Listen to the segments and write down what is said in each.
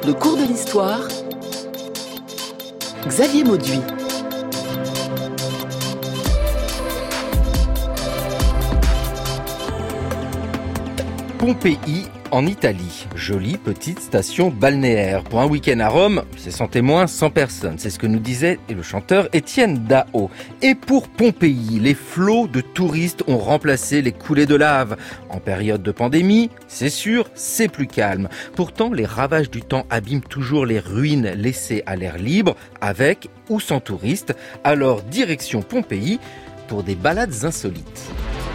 Le cours de l'histoire, Xavier Mauduit. Pompéi en Italie, jolie petite station balnéaire. Pour un week-end à Rome, c'est sans témoin, sans personne. C'est ce que nous disait le chanteur Étienne Daho. Et pour Pompéi, les flots de touristes ont remplacé les coulées de lave. En période de pandémie, c'est sûr, c'est plus calme. Pourtant, les ravages du temps abîment toujours les ruines laissées à l'air libre, avec ou sans touristes. Alors, direction Pompéi pour des balades insolites.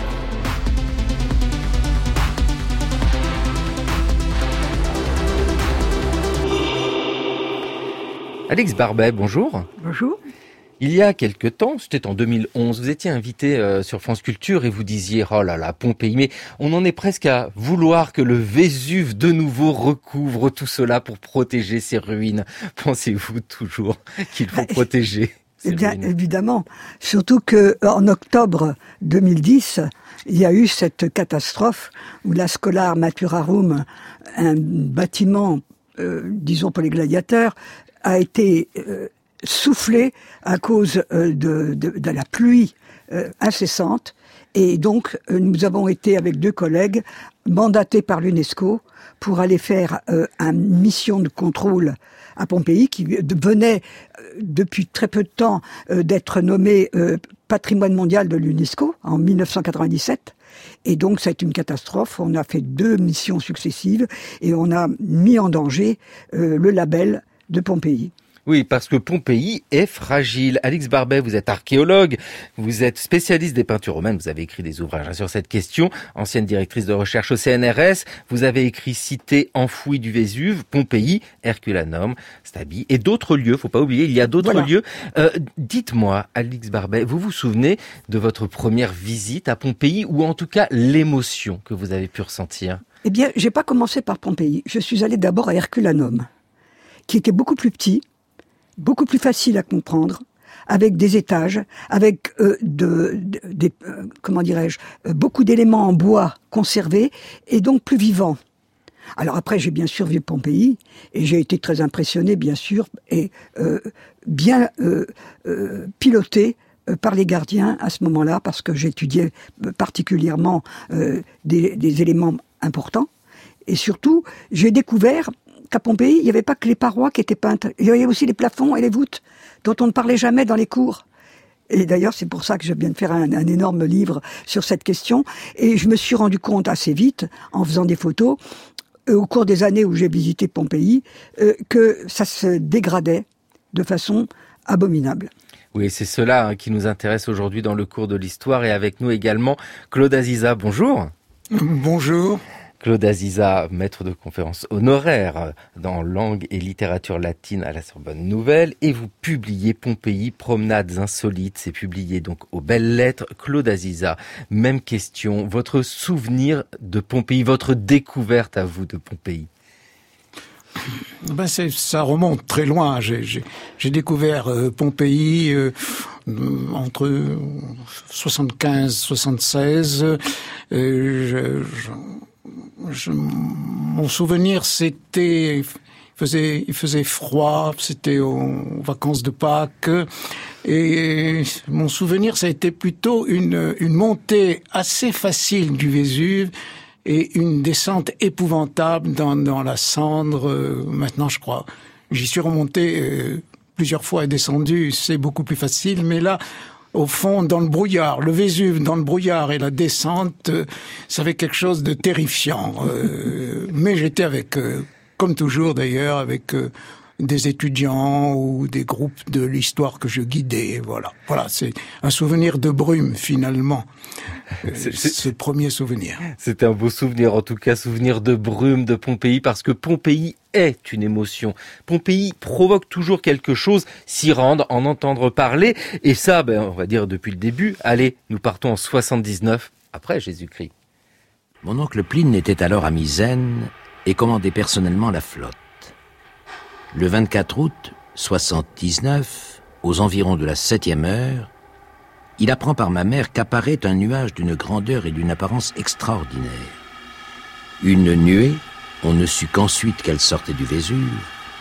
Alix Barbet, bonjour. Bonjour. Il y a quelque temps, c'était en 2011, vous étiez invité sur France Culture et vous disiez « Oh là là, Pompéi », mais on en est presque à vouloir que le Vésuve de nouveau recouvre tout cela pour protéger ces ruines. Pensez-vous toujours qu'il faut protéger ces ruines ? Eh bien, évidemment. Surtout qu'en octobre 2010, il y a eu cette catastrophe où la Schola Maturarum, un bâtiment, disons pour les gladiateurs, a été soufflé à cause de la pluie incessante. Et donc, nous avons été, avec 2 collègues, mandatés par l'UNESCO pour aller faire une mission de contrôle à Pompéi, qui venait depuis très peu de temps d'être nommé patrimoine mondial de l'UNESCO en 1997. Et donc, c'est une catastrophe. On a fait 2 missions successives et on a mis en danger le label de Pompéi. Oui, parce que Pompéi est fragile. Alix Barbet, vous êtes archéologue, vous êtes spécialiste des peintures romaines, vous avez écrit des ouvrages sur cette question, ancienne directrice de recherche au CNRS, vous avez écrit Cité enfouie du Vésuve, Pompéi, Herculanum, Stabi et d'autres lieux, faut pas oublier, il y a d'autres lieux. Dites-moi, Alix Barbet, vous vous souvenez de votre première visite à Pompéi, ou en tout cas l'émotion que vous avez pu ressentir ? Eh bien, j'ai pas commencé par Pompéi, je suis allé d'abord à Herculanum, qui était beaucoup plus petit, beaucoup plus facile à comprendre, avec des étages, avec beaucoup d'éléments en bois conservés et donc plus vivants. Alors après, j'ai bien sûr vu Pompéi et j'ai été très impressionné, bien sûr, et bien piloté par les gardiens à ce moment-là, parce que j'étudiais particulièrement des éléments importants. Et surtout, j'ai découvert qu'à Pompéi, il n'y avait pas que les parois qui étaient peintes. Il y avait aussi les plafonds et les voûtes, dont on ne parlait jamais dans les cours. Et d'ailleurs, c'est pour ça que je viens de faire un énorme livre sur cette question. Et je me suis rendu compte assez vite, en faisant des photos, au cours des années où j'ai visité Pompéi, que ça se dégradait de façon abominable. Oui, c'est cela qui nous intéresse aujourd'hui dans le cours de l'histoire. Et avec nous également, Claude Aziza. Bonjour. Bonjour. Claude Aziza, maître de conférences honoraire dans langue et littérature latine à la Sorbonne Nouvelle, et vous publiez Pompéi, promenades insolites, c'est publié donc aux Belles Lettres. Claude Aziza, même question, votre souvenir de Pompéi, votre découverte à vous de Pompéi? Ça remonte très loin. J'ai découvert Pompéi entre 75-76. Mon souvenir, il faisait froid, c'était aux vacances de Pâques, et mon souvenir, ça a été plutôt une montée assez facile du Vésuve et une descente épouvantable dans la cendre. Maintenant, je crois, j'y suis remonté plusieurs fois et descendu, c'est beaucoup plus facile, mais là, au fond, dans le brouillard, le Vésuve dans le brouillard et la descente, ça avait quelque chose de terrifiant. Mais j'étais avec, comme toujours d'ailleurs, avec des étudiants ou des groupes de l'histoire que je guidais. Voilà, c'est un souvenir de brume finalement. C'est le premier souvenir. C'est un beau souvenir, en tout cas, souvenir de brume de Pompéi, parce que Pompéi est une émotion. Pompéi provoque toujours quelque chose, s'y rendre, en entendre parler, et ça, on va dire depuis le début. Allez, nous partons en 79, après Jésus-Christ. Mon oncle Pline était alors à Misène et commandait personnellement la flotte. Le 24 août 79, aux environs de la 7e heure, il apprend par ma mère qu'apparaît un nuage d'une grandeur et d'une apparence extraordinaire. Une nuée, on ne sut qu'ensuite qu'elle sortait du Vésuve,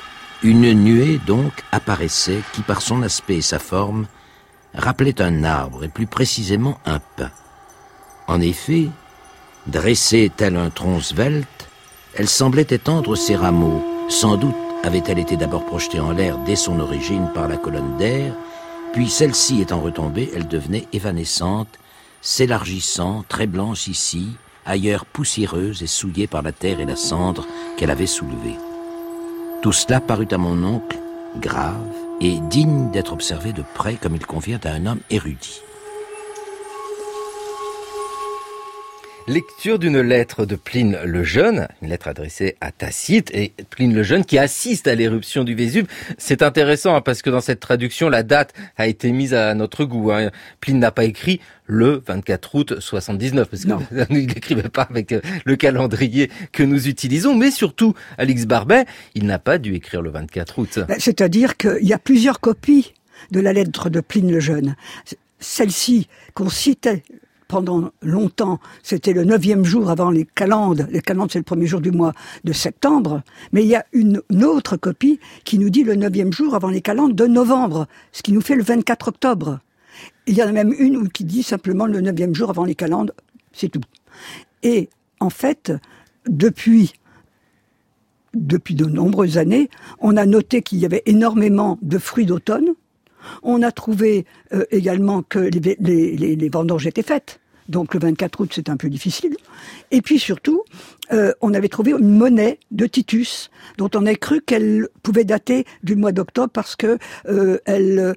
Une nuée donc apparaissait qui par son aspect et sa forme rappelait un arbre et plus précisément un pin. En effet, dressée tel un tronc svelte, elle semblait étendre ses rameaux. Sans doute avait-elle été d'abord projetée en l'air dès son origine par la colonne d'air, puis celle-ci étant retombée, elle devenait évanescente, s'élargissant, très blanche ici, ailleurs poussiéreuse et souillée par la terre et la cendre qu'elle avait soulevée. Tout cela parut à mon oncle grave et digne d'être observé de près comme il convient à un homme érudit. Lecture d'une lettre de Pline le Jeune, une lettre adressée à Tacite, et Pline le Jeune qui assiste à l'éruption du Vésuve. C'est intéressant parce que dans cette traduction, la date a été mise à notre goût. Pline n'a pas écrit le 24 août 79, parce qu'il n'écrivait pas avec le calendrier que nous utilisons, mais surtout, Alix Barbet, il n'a pas dû écrire le 24 août. C'est-à-dire qu'il y a plusieurs copies de la lettre de Pline le Jeune. Celle-ci qu'on citait pendant longtemps, c'était le 9e jour avant les calendes. Les calendes, c'est le premier jour du mois de septembre. Mais il y a une autre copie qui nous dit le 9e jour avant les calendes de novembre, ce qui nous fait le 24 octobre. Il y en a même une qui dit simplement le 9e jour avant les calendes, c'est tout. Et en fait, depuis de nombreuses années, on a noté qu'il y avait énormément de fruits d'automne. On a trouvé également que les vendanges étaient faites. Donc le 24 août, c'est un peu difficile. Et puis surtout, on avait trouvé une monnaie de Titus, dont on a cru qu'elle pouvait dater du mois d'octobre parce que elle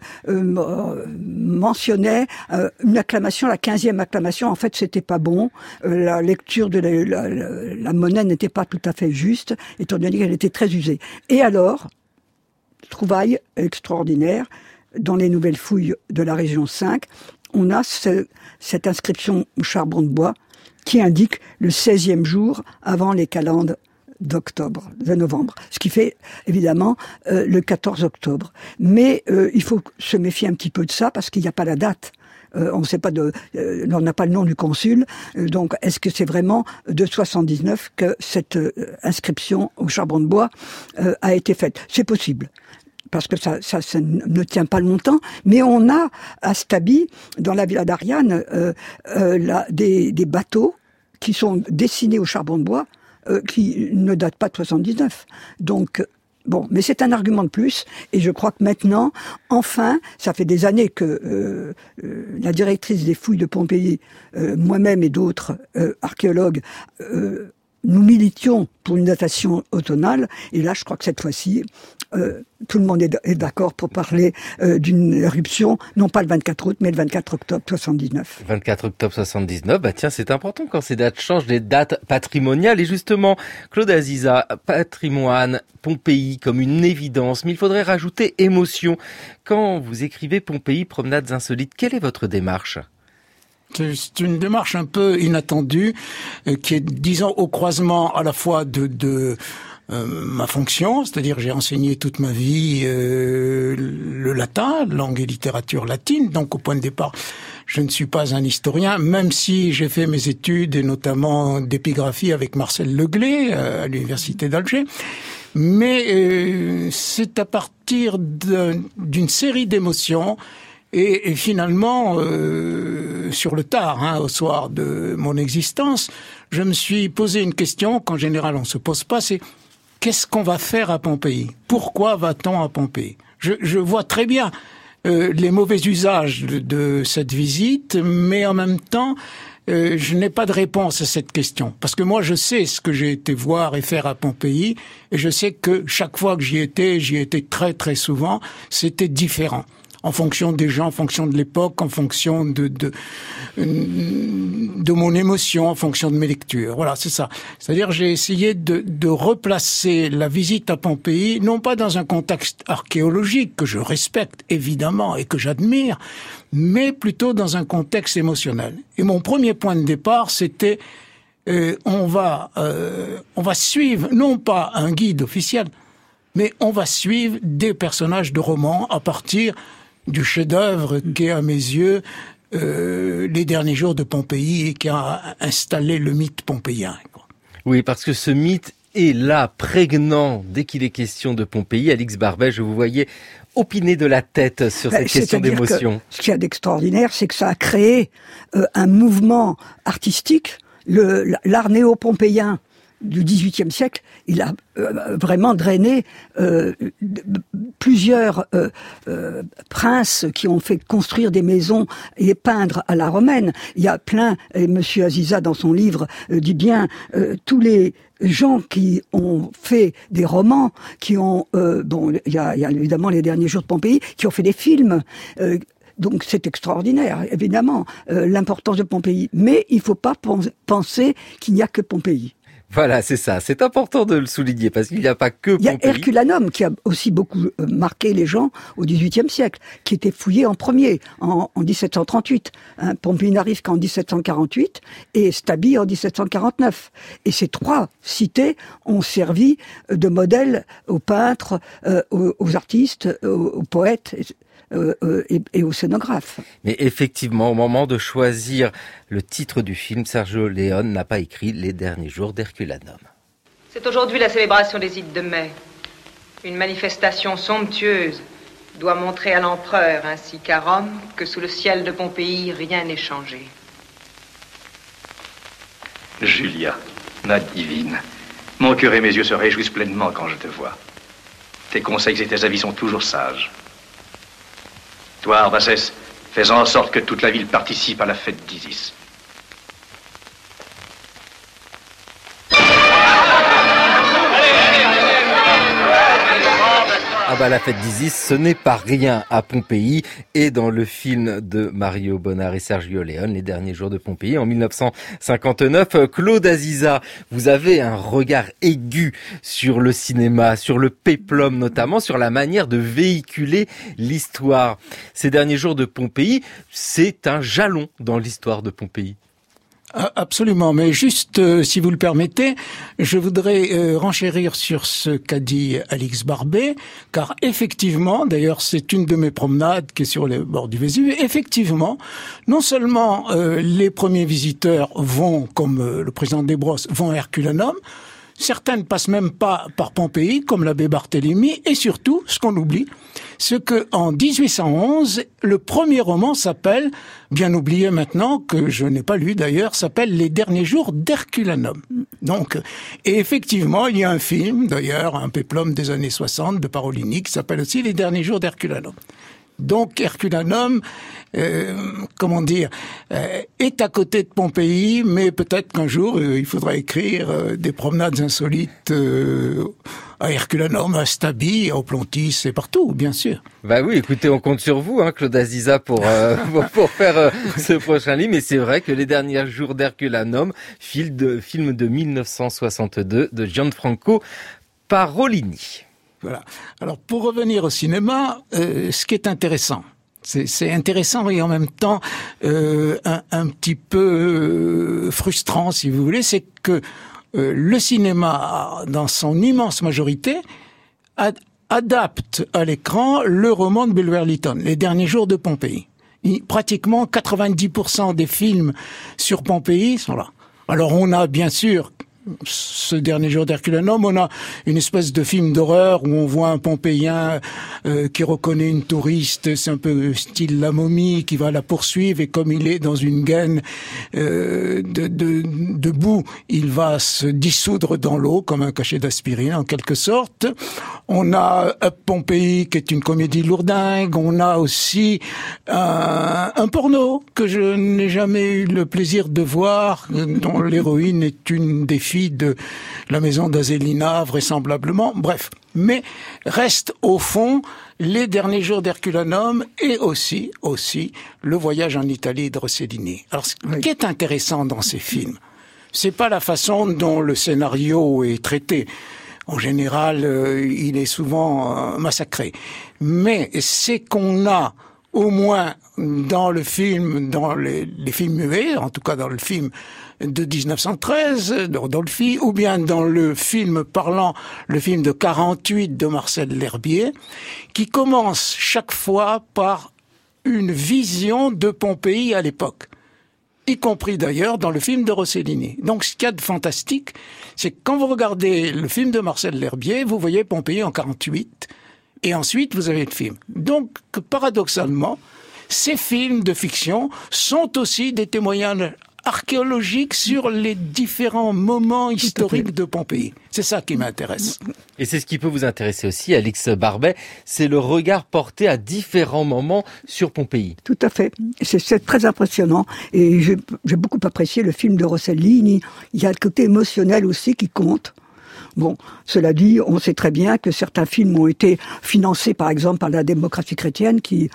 mentionnait une acclamation, la 15e acclamation. En fait, c'était pas bon. La lecture de la monnaie n'était pas tout à fait juste, étant donné qu'elle était très usée. Et alors, trouvaille extraordinaire, dans les nouvelles fouilles de la région 5, on a cette inscription au charbon de bois qui indique le 16e jour avant les calendes de novembre. Ce qui fait évidemment le 14 octobre. Mais il faut se méfier un petit peu de ça parce qu'il n'y a pas la date. On ne sait pas on n'a pas le nom du consul. Donc, est-ce que c'est vraiment de 79 que cette inscription au charbon de bois a été faite? C'est possible. Parce que ça ne tient pas longtemps, mais on a à Stabi, dans la villa d'Ariane, des bateaux qui sont dessinés au charbon de bois, qui ne datent pas de 79. Donc, bon, mais c'est un argument de plus, et je crois que maintenant, enfin, ça fait des années que la directrice des fouilles de Pompéi, moi-même et d'autres archéologues, nous militions pour une datation automnale, et là, je crois que cette fois-ci, tout le monde est d'accord pour parler d'une éruption, non pas le 24 août, mais le 24 octobre 79. 24 octobre 79, tiens, c'est important quand ces dates changent, des dates patrimoniales. Et justement, Claude Aziza, patrimoine, Pompéi comme une évidence, mais il faudrait rajouter émotion. Quand vous écrivez Pompéi, promenades insolites, quelle est votre démarche ? C'est une démarche un peu inattendue, qui est, disons, au croisement à la fois de ma fonction, c'est-à-dire j'ai enseigné toute ma vie le latin, langue et littérature latine, donc au point de départ, je ne suis pas un historien, même si j'ai fait mes études, et notamment d'épigraphie avec Marcel Leglé à l'université d'Alger. Mais c'est à partir d'une série d'émotions et finalement, sur le tard, au soir de mon existence, je me suis posé une question qu'en général on se pose pas, c'est qu'est-ce qu'on va faire à Pompéi? Pourquoi va-t-on à Pompéi? Je vois très bien les mauvais usages de cette visite, mais en même temps, je n'ai pas de réponse à cette question. Parce que moi, je sais ce que j'ai été voir et faire à Pompéi, et je sais que chaque fois que j'y étais très très souvent, c'était différent. En fonction des gens, en fonction de l'époque, en fonction de mon émotion, en fonction de mes lectures. Voilà, c'est ça. C'est-à-dire, j'ai essayé de replacer la visite à Pompéi, non pas dans un contexte archéologique que je respecte évidemment et que j'admire, mais plutôt dans un contexte émotionnel. Et mon premier point de départ, c'était on va suivre non pas un guide officiel, mais on va suivre des personnages de romans à partir du chef-d'œuvre qui est à mes yeux les derniers jours de Pompéi et qui a installé le mythe pompéien. Oui, parce que ce mythe est là, prégnant, dès qu'il est question de Pompéi. Alix Barbet, je vous voyais opiner de la tête sur cette question d'émotion. Ce qu'il y a d'extraordinaire, c'est que ça a créé un mouvement artistique, l'art néo-pompéien du XVIIIe siècle. Il a vraiment drainé plusieurs princes qui ont fait construire des maisons et peindre à la romaine. Il y a plein, et Monsieur Aziza dans son livre dit bien, tous les gens qui ont fait des romans, qui ont, il y a évidemment Les Derniers Jours de Pompéi, qui ont fait des films. Donc c'est extraordinaire, évidemment, l'importance de Pompéi. Mais il ne faut pas penser qu'il n'y a que Pompéi. Voilà, c'est ça. C'est important de le souligner parce qu'il n'y a pas que Pompéi. Il y a Herculanum qui a aussi beaucoup marqué les gens au XVIIIe siècle, qui était fouillé en premier, en 1738. Pompéi n'arrive qu'en 1748 et Stabi en 1749. Et ces trois cités ont servi de modèle aux peintres, aux artistes, aux poètes et aux scénographes. Mais effectivement, au moment de choisir le titre du film, Sergio Leone n'a pas écrit Les Derniers Jours d'Herculanum. C'est aujourd'hui la célébration des Ides de mai. Une manifestation somptueuse doit montrer à l'empereur ainsi qu'à Rome que sous le ciel de Pompéi, rien n'est changé. Julia, ma divine, mon cœur et mes yeux se réjouissent pleinement quand je te vois. Tes conseils et tes avis sont toujours sages. Toi, Arbaces, fais en sorte que toute la ville participe à la fête d'Isis. Ah bah la fête d'Isis, ce n'est pas rien à Pompéi. Et dans le film de Mario Bonnard et Sergio Leone, Les Derniers Jours de Pompéi, en 1959, Claude Aziza, vous avez un regard aigu sur le cinéma, sur le péplum notamment, sur la manière de véhiculer l'histoire. Ces Derniers Jours de Pompéi, c'est un jalon dans l'histoire de Pompéi. Absolument, mais juste, si vous le permettez, je voudrais renchérir sur ce qu'a dit Alix Barbet, car effectivement, d'ailleurs c'est une de mes promenades qui est sur les bords du Vésuve, effectivement, non seulement les premiers visiteurs vont, comme le président Desbrosses, vont à Herculanum, certains ne passent même pas par Pompéi, comme l'abbé Barthélemy, et surtout, ce qu'on oublie, c'est que en 1811, le premier roman s'appelle, bien oublié maintenant, que je n'ai pas lu d'ailleurs, s'appelle Les Derniers Jours d'Herculanum. Donc, et effectivement, il y a un film, d'ailleurs, un péplum des années 60 de Parolini, qui s'appelle aussi Les Derniers Jours d'Herculanum. Donc Herculanum, est à côté de Pompéi, mais peut-être qu'un jour il faudra écrire des promenades insolites à Herculanum, à Stabi, à Oplontis et partout, bien sûr. Bah oui, écoutez, on compte sur vous, Claude Aziza, pour faire ce prochain livre. Mais c'est vrai que Les Derniers Jours d'Herculanum, film de 1962 de Gianfranco Parolini. Voilà. Alors, pour revenir au cinéma, ce qui est intéressant, c'est intéressant et en même temps un petit peu frustrant, si vous voulez, c'est que le cinéma, dans son immense majorité, adapte à l'écran le roman de Bulwer-Lytton, Les Derniers Jours de Pompéi. Pratiquement 90% des films sur Pompéi sont là. Alors, on a bien sûr ce Dernier Jour d'Herculanum, on a une espèce de film d'horreur où on voit un Pompéien qui reconnaît une touriste, c'est un peu style La Momie, qui va la poursuivre et comme il est dans une gaine de boue, il va se dissoudre dans l'eau comme un cachet d'aspirine en quelque sorte. On a Pompéi qui est une comédie lourdingue, on a aussi un porno que je n'ai jamais eu le plaisir de voir, dont l'héroïne est une des filles de la maison d'Azélina, vraisemblablement. Bref, mais reste au fond Les Derniers Jours d'Herculanum et aussi Le Voyage en Italie de Rossellini. Alors, ce qui est intéressant dans ces films, c'est pas la façon dont le scénario est traité. En général, il est souvent massacré. Mais c'est qu'on a, au moins dans le film, dans les films muets, en tout cas dans le film de 1913 de Rodolphi, ou bien dans le film parlant, le film de 48 de Marcel L'Herbier, qui commence chaque fois par une vision de Pompéi à l'époque. y compris d'ailleurs dans le film de Rossellini. Donc ce qu'il y a de fantastique, c'est que quand vous regardez le film de Marcel L'Herbier, vous voyez Pompéi en 48, et ensuite vous avez le film. Donc paradoxalement, ces films de fiction sont aussi des témoignages archéologiques sur les différents moments historiques de Pompéi. C'est ça qui m'intéresse. Et c'est ce qui peut vous intéresser aussi, Alix Barbet, c'est le regard porté à différents moments sur Pompéi. Tout à fait. C'est très impressionnant. Et j'ai beaucoup apprécié le film de Rossellini. Il y a le côté émotionnel aussi qui compte. Bon, cela dit, on sait très bien que certains films ont été financés, par exemple, par la démocratie chrétienne qui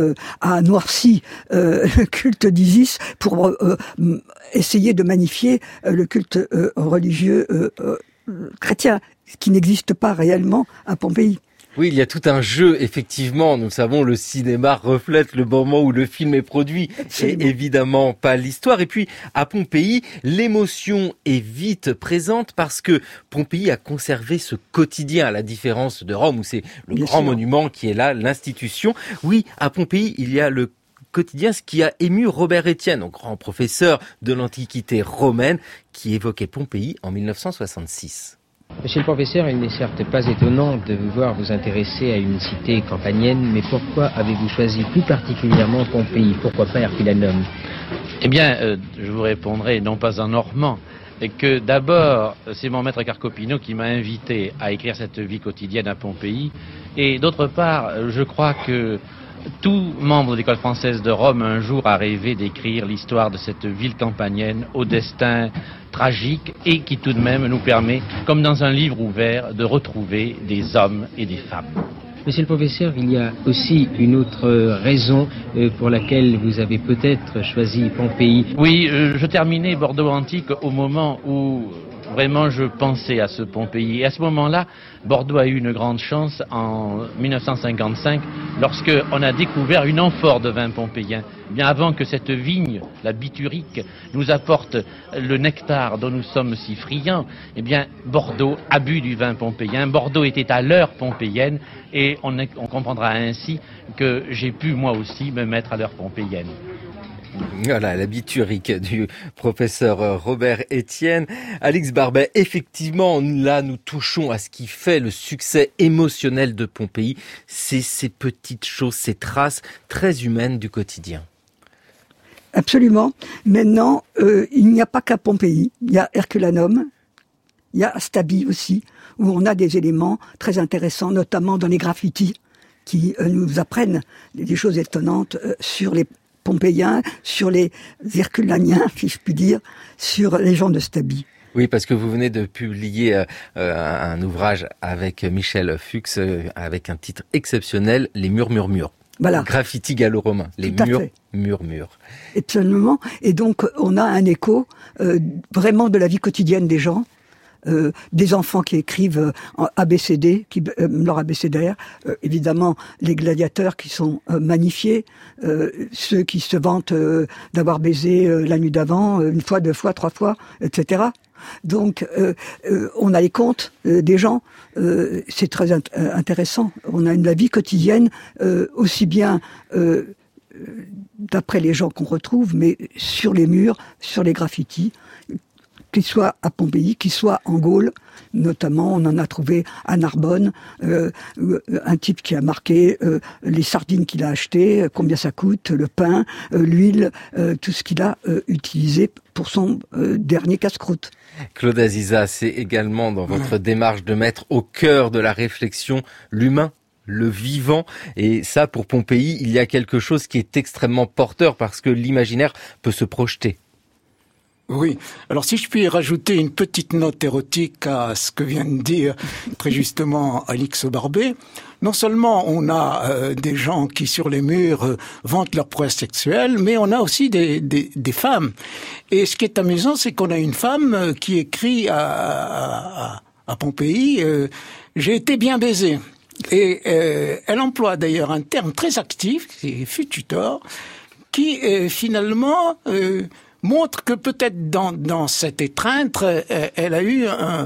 a noirci le culte d'Isis pour essayer de magnifier le culte religieux chrétien, qui n'existe pas réellement à Pompéi. Oui, il y a tout un jeu, effectivement. Nous savons, le cinéma reflète le moment où le film est produit. Absolument. Et évidemment pas l'histoire. Et puis, à Pompéi, l'émotion est vite présente parce que Pompéi a conservé ce quotidien, à la différence de Rome, où c'est le Bien grand sûr. monument qui est là, l'institution. Oui, à Pompéi, il y a le quotidien, ce qui a ému Robert Estienne, grand professeur de l'Antiquité romaine, qui évoquait Pompéi en 1966. Monsieur le professeur, il n'est certes pas étonnant de vous voir vous intéresser à une cité campanienne, mais pourquoi avez-vous choisi plus particulièrement Pompéi? Pourquoi pas Herculanum? Eh bien, je vous répondrai non pas en normand, que d'abord, c'est mon maître Carcopino qui m'a invité à écrire cette vie quotidienne à Pompéi, et d'autre part, je crois que tout membre de l'école française de Rome un jour a rêvé d'écrire l'histoire de cette ville campanienne au destin tragique et qui tout de même nous permet, comme dans un livre ouvert, de retrouver des hommes et des femmes. Monsieur le professeur, il y a aussi une autre raison pour laquelle vous avez peut-être choisi Pompéi. Oui, je terminais Bordeaux antique au moment où vraiment je pensais à ce Pompéi. Et à ce moment-là, Bordeaux a eu une grande chance en 1955 lorsque on a découvert une amphore de vin pompéien. Bien avant que cette vigne, la Biturique, nous apporte le nectar dont nous sommes si friands, eh bien Bordeaux a bu du vin pompéien. Bordeaux était à l'heure pompéienne et on comprendra ainsi que j'ai pu moi aussi me mettre à l'heure pompéienne. Voilà, la biturique du professeur Robert Estienne. Alix Barbet, effectivement, là, nous touchons à ce qui fait le succès émotionnel de Pompéi. C'est ces petites choses, ces traces très humaines du quotidien. Absolument. Maintenant, il n'y a pas qu'à Pompéi. Il y a Herculanum, il y a Stabie aussi, où on a des éléments très intéressants, notamment dans les graffitis, qui nous apprennent des choses étonnantes sur les Pompéiens, sur les Herculaniens, si je puis dire, sur les gens de Stabie. Oui, parce que vous venez de publier un ouvrage avec Michel Fuchs, avec un titre exceptionnel, Les murs murmurent. Voilà. Graffiti gallo-romain. Les murs murmurent. Absolument. Et donc, on a un écho vraiment de la vie quotidienne des gens. Des enfants qui écrivent en ABCD, leur abécédaire, évidemment les gladiateurs qui sont magnifiés, ceux qui se vantent d'avoir baisé la nuit d'avant, une fois, deux fois, trois fois, etc. Donc on a les contes des gens, c'est très intéressant. On a la vie quotidienne aussi bien d'après les gens qu'on retrouve, mais sur les murs, sur les graffitis, qu'il soit à Pompéi, qu'il soit en Gaule, notamment on en a trouvé à Narbonne, un type qui a marqué les sardines qu'il a achetées, combien ça coûte, le pain, l'huile, tout ce qu'il a utilisé pour son dernier casse-croûte. Claude Aziza, c'est également dans votre démarche de mettre au cœur de la réflexion l'humain, le vivant, et ça pour Pompéi, il y a quelque chose qui est extrêmement porteur parce que l'imaginaire peut se projeter. Oui. Alors si je puis rajouter une petite note érotique à ce que vient de dire très justement Alix Barbet, non seulement on a des gens qui sur les murs vantent leur prouesse sexuelle, mais on a aussi des femmes. Et ce qui est amusant, c'est qu'on a une femme qui écrit à Pompéi « J'ai été bien baisée ». Et elle emploie d'ailleurs un terme très actif, c'est fututor, qui finalement montre que peut-être dans cette étreinte, elle a eu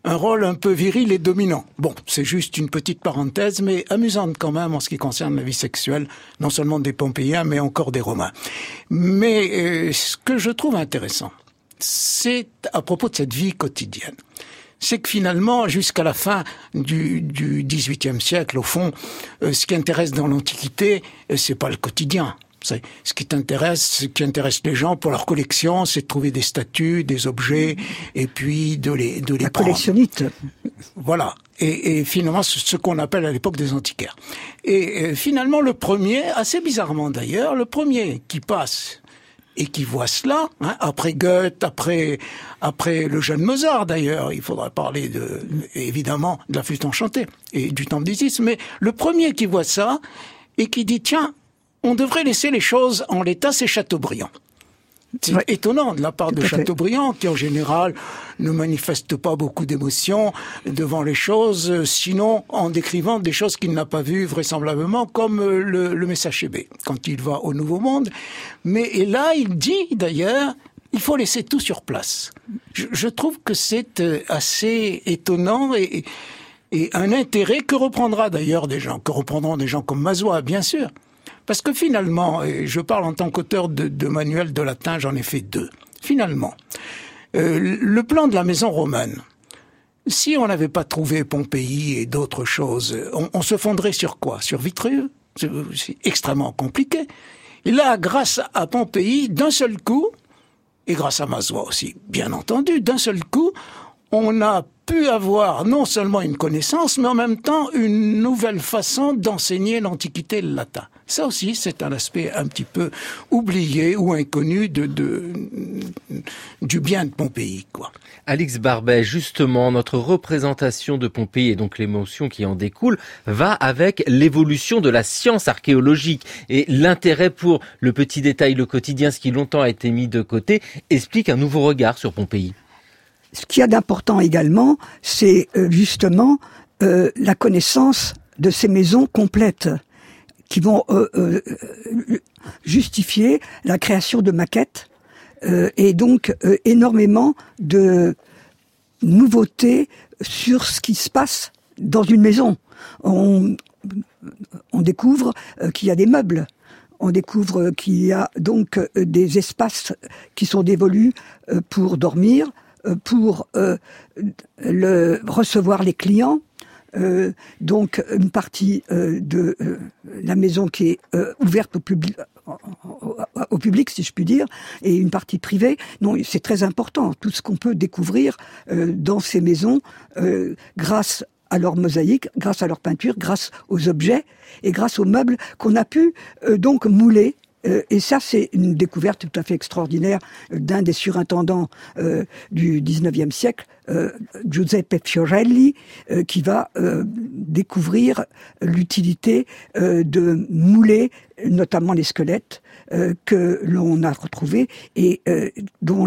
un rôle un peu viril et dominant. Bon, c'est juste une petite parenthèse, mais amusante quand même en ce qui concerne la vie sexuelle, non seulement des Pompéiens, mais encore des Romains. Mais ce que je trouve intéressant, c'est à propos de cette vie quotidienne. C'est que finalement, jusqu'à la fin du XVIIIe siècle, au fond, ce qui intéresse dans l'Antiquité, c'est pas le quotidien. Ce qui intéresse les gens pour leur collection, c'est de trouver des statues, des objets, et puis de les prendre. Collectionnite. Voilà. Et finalement, ce qu'on appelle à l'époque des antiquaires. Et finalement, le premier, assez bizarrement d'ailleurs, le premier qui passe et qui voit cela, hein, après Goethe, après le jeune Mozart d'ailleurs, il faudra parler évidemment de la flûte enchantée et du temple d'Isis, mais le premier qui voit ça et qui dit tiens, on devrait laisser les choses en l'état, c'est Chateaubriand. C'est étonnant de la part de Chateaubriand, qui en général ne manifeste pas beaucoup d'émotion devant les choses, sinon en décrivant des choses qu'il n'a pas vues vraisemblablement, comme le Messager, quand il va au Nouveau Monde. Et là, il dit d'ailleurs, il faut laisser tout sur place. Je trouve que c'est assez étonnant et un intérêt que reprendront des gens comme Mazois, bien sûr. Parce que finalement, et je parle en tant qu'auteur de manuels de latin, j'en ai fait 2. Finalement, le plan de la maison romaine, si on n'avait pas trouvé Pompéi et d'autres choses, on se fonderait sur quoi? Sur Vitruve? C'est extrêmement compliqué. Et là, grâce à Pompéi, d'un seul coup, et grâce à Mazois aussi, bien entendu, d'un seul coup, on a pu avoir non seulement une connaissance, mais en même temps une nouvelle façon d'enseigner l'Antiquité et le latin. Ça aussi, c'est un aspect un petit peu oublié ou inconnu du bien de Pompéi, quoi. Alix Barbet, justement, notre représentation de Pompéi et donc l'émotion qui en découle va avec l'évolution de la science archéologique et l'intérêt pour le petit détail, le quotidien, ce qui longtemps a été mis de côté, explique un nouveau regard sur Pompéi. Ce qu'il y a d'important également, c'est justement la connaissance de ces maisons complètes qui vont justifier la création de maquettes et donc énormément de nouveautés sur ce qui se passe dans une maison. On découvre qu'il y a des meubles. On découvre qu'il y a donc des espaces qui sont dévolus pour dormir, pour recevoir les clients. Donc une partie de la maison qui est ouverte au public, si je puis dire, et une partie privée. Non, c'est très important, tout ce qu'on peut découvrir dans ces maisons grâce à leur mosaïque, grâce à leur peinture, grâce aux objets et grâce aux meubles qu'on a pu donc mouler. Et ça, c'est une découverte tout à fait extraordinaire d'un des surintendants du 19e siècle, Giuseppe Fiorelli, qui va découvrir l'utilité de mouler notamment les squelettes que l'on a retrouvés et dont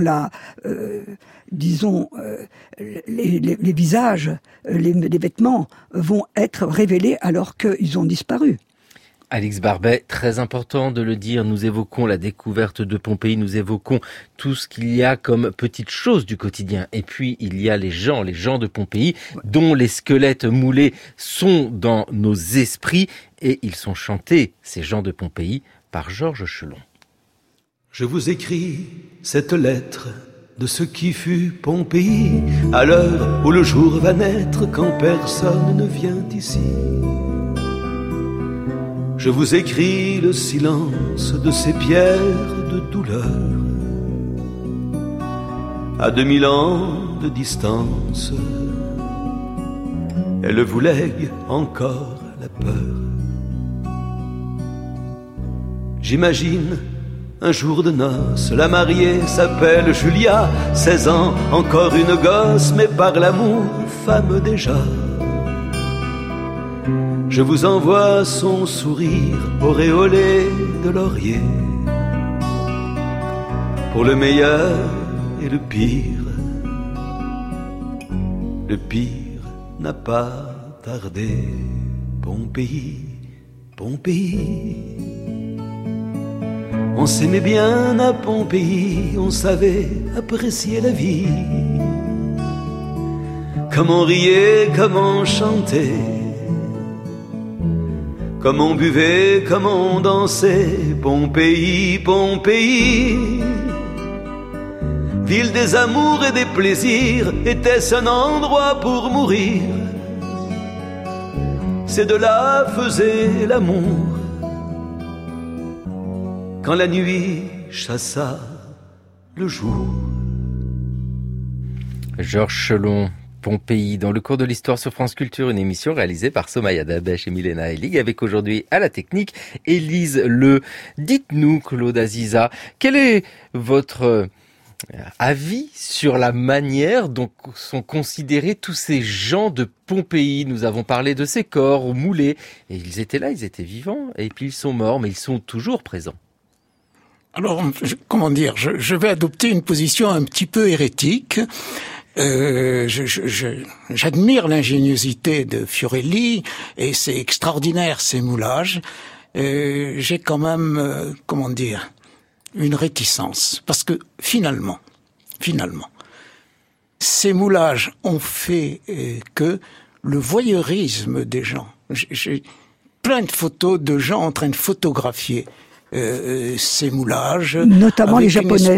les visages, les vêtements vont être révélés alors qu'ils ont disparu. Alix Barbet, très important de le dire, nous évoquons la découverte de Pompéi, nous évoquons tout ce qu'il y a comme petites choses du quotidien. Et puis, il y a les gens de Pompéi, dont les squelettes moulés sont dans nos esprits, et ils sont chantés, ces gens de Pompéi, par Georges Chelon. Je vous écris cette lettre de ce qui fut Pompéi, à l'heure où le jour va naître, quand personne ne vient ici. Je vous écris le silence de ces pierres de douleur, à 2000 ans de distance. Elles vous lèguent encore la peur. J'imagine un jour de noces, la mariée s'appelle Julia, 16 ans, encore une gosse, mais par l'amour, femme déjà. Je vous envoie son sourire auréolé de laurier, pour le meilleur et le pire. Le pire n'a pas tardé. Pompéi, Pompéi. On s'aimait bien à Pompéi, on savait apprécier la vie. comme on riait, comme on chantait, comme on buvait, comme on dansait. Pompéi, Pompéi, ville des amours et des plaisirs, était-ce un endroit pour mourir? Ces deux-là faisaient l'amour quand la nuit chassa le jour. Georges Chelon, Pompéi, dans le cours de l'histoire sur France Culture, une émission réalisée par Somaya Dabech et Milena Elig, avec aujourd'hui à la technique Élise Le. Dites-nous, Claude Aziza, quel est votre avis sur la manière dont sont considérés tous ces gens de Pompéi? Nous avons parlé de ces corps moulés, et ils étaient là, ils étaient vivants, et puis ils sont morts, mais ils sont toujours présents. Alors, comment dire, je vais adopter une position un petit peu hérétique. J'admire l'ingéniosité de Fiorelli, et c'est extraordinaire ces moulages. J'ai quand même, comment dire, une réticence, parce que finalement, ces moulages ont fait que le voyeurisme des gens. J'ai plein de photos de gens en train de photographier ces moulages, notamment les Japonais.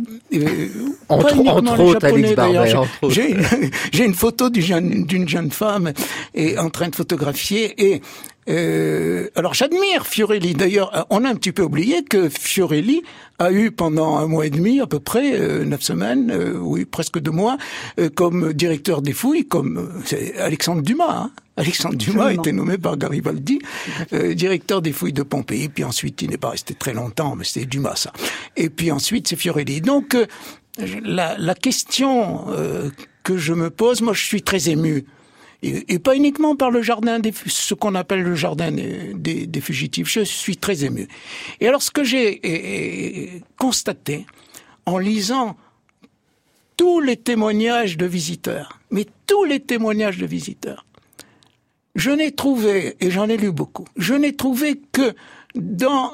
Entre autres, Alix Barbet. J'ai une photo d'une jeune femme en train de photographier et alors j'admire Fiorelli. D'ailleurs, on a un petit peu oublié que Fiorelli a eu pendant 1 mois et demi, à peu près 9 semaines, oui presque 2 mois, comme directeur des fouilles, comme c'est Alexandre Dumas. Hein. Alexandre Dumas a été nommé par Garibaldi directeur des fouilles de Pompéi. Puis ensuite, il n'est pas resté très longtemps, mais c'était Dumas ça. Et puis ensuite, c'est Fiorelli. Donc la question que je me pose, moi, je suis très ému. Et pas uniquement par le jardin ce qu'on appelle le jardin des fugitifs. Je suis très ému. Et alors, ce que j'ai constaté en lisant tous les témoignages de visiteurs, mais tous les témoignages de visiteurs, je n'ai trouvé, et j'en ai lu beaucoup, je n'ai trouvé que dans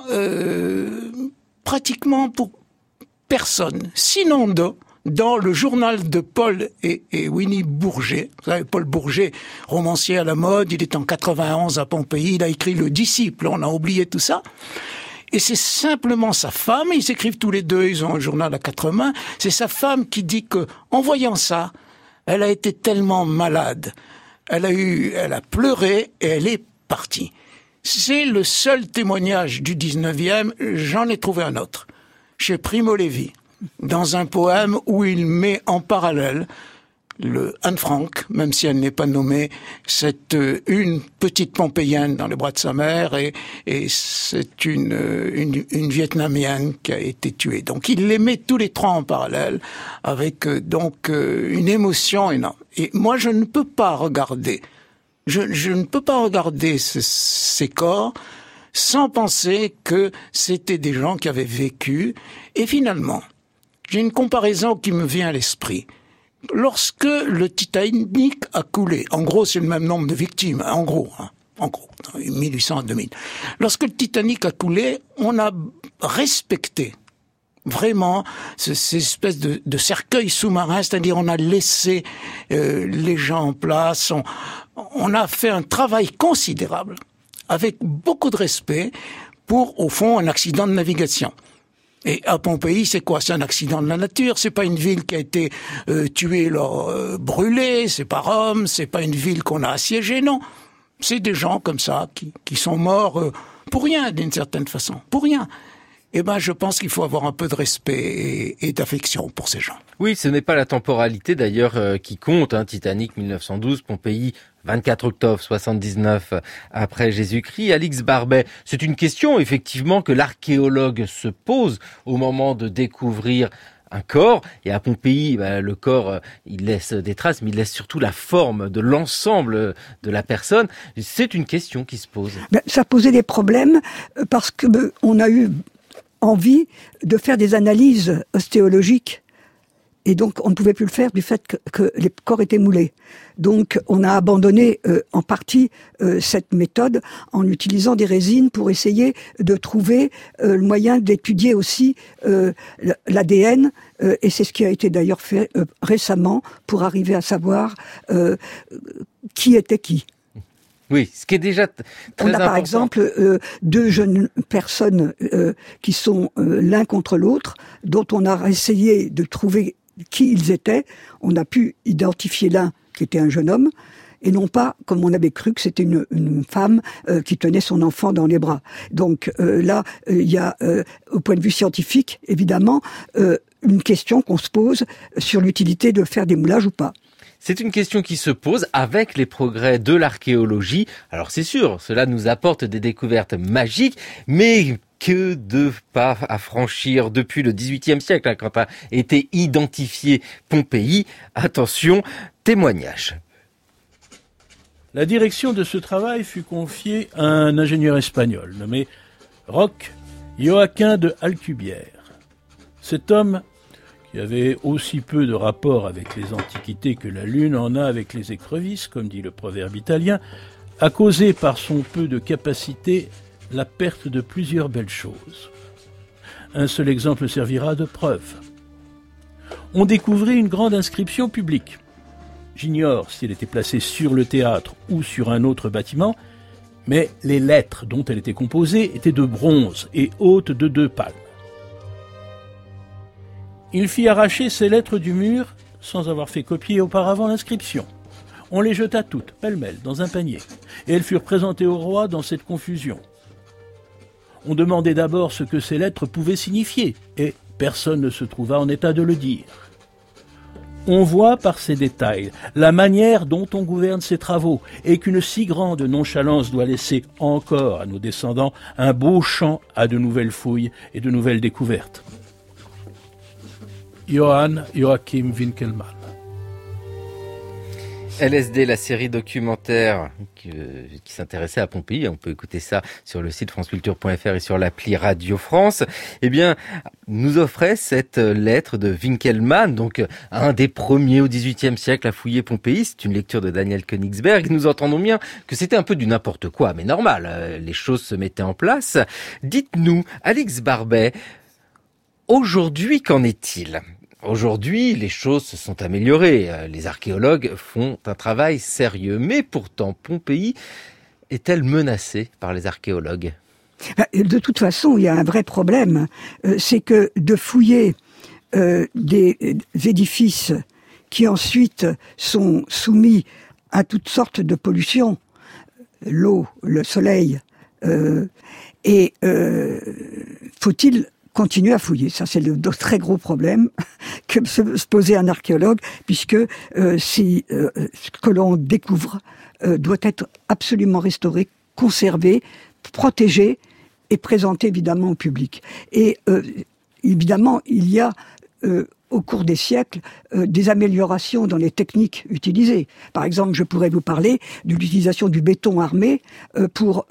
pratiquement pour personne, sinon dans le journal de Paul et Winnie Bourget. Vous savez, Paul Bourget, romancier à la mode, il est en 91 à Pompéi, il a écrit Le Disciple, on a oublié tout ça. Et c'est simplement sa femme, ils écrivent tous les deux, ils ont un journal à 4 mains, c'est sa femme qui dit que, en voyant ça, elle a été tellement malade, elle a pleuré et elle est partie. C'est le seul témoignage du 19e, j'en ai trouvé un autre, chez Primo Levi, dans un poème où il met en parallèle le Anne Frank, même si elle n'est pas nommée, c'est une petite Pompéienne dans les bras de sa mère et c'est une Vietnamienne qui a été tuée. Donc il les met tous les 3 en parallèle avec une émotion énorme. Et moi je ne peux pas regarder, je ne peux pas regarder ces corps sans penser que c'était des gens qui avaient vécu. Et finalement, j'ai une comparaison qui me vient à l'esprit. Lorsque le Titanic a coulé, en gros c'est le même nombre de victimes, en gros, 1800 à 2000. Lorsque le Titanic a coulé, on a respecté vraiment ces espèces de cercueils sous-marins, c'est-à-dire on a laissé les gens en place, on a fait un travail considérable, avec beaucoup de respect, pour, au fond, un accident de navigation. Et à Pompéi, c'est quoi? C'est un accident de la nature. C'est pas une ville qui a été tuée, brûlée. C'est pas Rome. C'est pas une ville qu'on a assiégée. Non, c'est des gens comme ça qui sont morts pour rien, d'une certaine façon, pour rien. Eh ben, je pense qu'il faut avoir un peu de respect et d'affection pour ces gens. Oui, ce n'est pas la temporalité d'ailleurs qui compte. Titanic 1912, Pompéi 24 octobre 79 après Jésus-Christ. Alix Barbet, c'est une question effectivement que l'archéologue se pose au moment de découvrir un corps. Et à Pompéi, le corps, il laisse des traces, mais il laisse surtout la forme de l'ensemble de la personne. C'est une question qui se pose. Ça posait des problèmes parce que on a eu envie de faire des analyses ostéologiques Et donc, on ne pouvait plus le faire du fait que les corps étaient moulés. Donc, on a abandonné en partie cette méthode en utilisant des résines pour essayer de trouver le moyen d'étudier aussi l'ADN. Et c'est ce qui a été d'ailleurs fait récemment pour arriver à savoir qui était qui. Oui, ce qui est déjà très important. On a par exemple 2 jeunes personnes qui sont l'un contre l'autre, dont on a essayé de trouver qui ils étaient. On a pu identifier l'un qui était un jeune homme, et non pas, comme on avait cru, que c'était une femme qui tenait son enfant dans les bras. Donc là, il y a, au point de vue scientifique, évidemment, une question qu'on se pose sur l'utilité de faire des moulages ou pas. C'est une question qui se pose avec les progrès de l'archéologie. Alors c'est sûr, cela nous apporte des découvertes magiques, mais que de pas à franchir depuis le XVIIIe siècle, quand a été identifié Pompéi. Attention, témoignage. La direction de ce travail fut confiée à un ingénieur espagnol nommé Roch Joaquin de Alcubierre. Cet homme, qui avait aussi peu de rapport avec les antiquités que la lune en a avec les écrevisses, comme dit le proverbe italien, a causé par son peu de capacité la perte de plusieurs belles choses. Un seul exemple servira de preuve. On découvrit une grande inscription publique. J'ignore si elle était placée sur le théâtre ou sur un autre bâtiment, mais les lettres dont elle était composée étaient de bronze et hautes de 2 palmes. Il fit arracher ces lettres du mur sans avoir fait copier auparavant l'inscription. On les jeta toutes, pêle-mêle, dans un panier, et elles furent présentées au roi dans cette confusion. On demandait d'abord ce que ces lettres pouvaient signifier, et personne ne se trouva en état de le dire. On voit par ces détails la manière dont on gouverne ses travaux, et qu'une si grande nonchalance doit laisser encore à nos descendants un beau champ à de nouvelles fouilles et de nouvelles découvertes. Johann Joachim Winkelmann. LSD, la série documentaire qui s'intéressait à Pompéi. On peut écouter ça sur le site franceculture.fr et sur l'appli Radio France. Eh bien, nous offrait cette lettre de Winkelmann, donc un des premiers au XVIIIe siècle à fouiller Pompéi. C'est une lecture de Daniel Königsberg. Nous entendons bien que c'était un peu du n'importe quoi, mais normal. Les choses se mettaient en place. Dites-nous, Alix Barbet, aujourd'hui, qu'en est-il ? Aujourd'hui, les choses se sont améliorées. Les archéologues font un travail sérieux. Mais pourtant, Pompéi est-elle menacée par les archéologues ? De toute façon, il y a un vrai problème. C'est que de fouiller des édifices qui ensuite sont soumis à toutes sortes de pollutions, l'eau, le soleil, et faut-il continuer à fouiller? Ça, c'est le très gros problème que se posait un archéologue, puisque ce que l'on découvre doit être absolument restauré, conservé, protégé et présenté évidemment au public. Et évidemment, il y a au cours des siècles des améliorations dans les techniques utilisées. Par exemple, je pourrais vous parler de l'utilisation du béton armé pour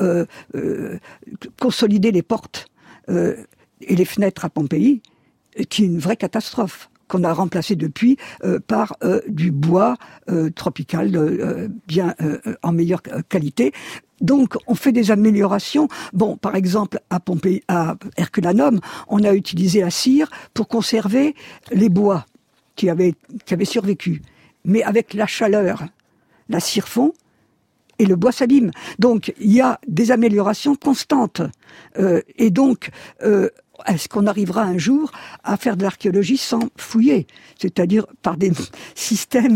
consolider les portes et les fenêtres à Pompéi, qui est une vraie catastrophe, qu'on a remplacé depuis par du bois tropical bien en meilleure qualité. Donc, on fait des améliorations. Bon, par exemple, à Pompéi, à Herculanum, on a utilisé la cire pour conserver les bois qui avaient survécu. Mais avec la chaleur, la cire fond et le bois s'abîme. Donc, il y a des améliorations constantes. Et donc, est-ce qu'on arrivera un jour à faire de l'archéologie sans fouiller, c'est-à-dire par des systèmes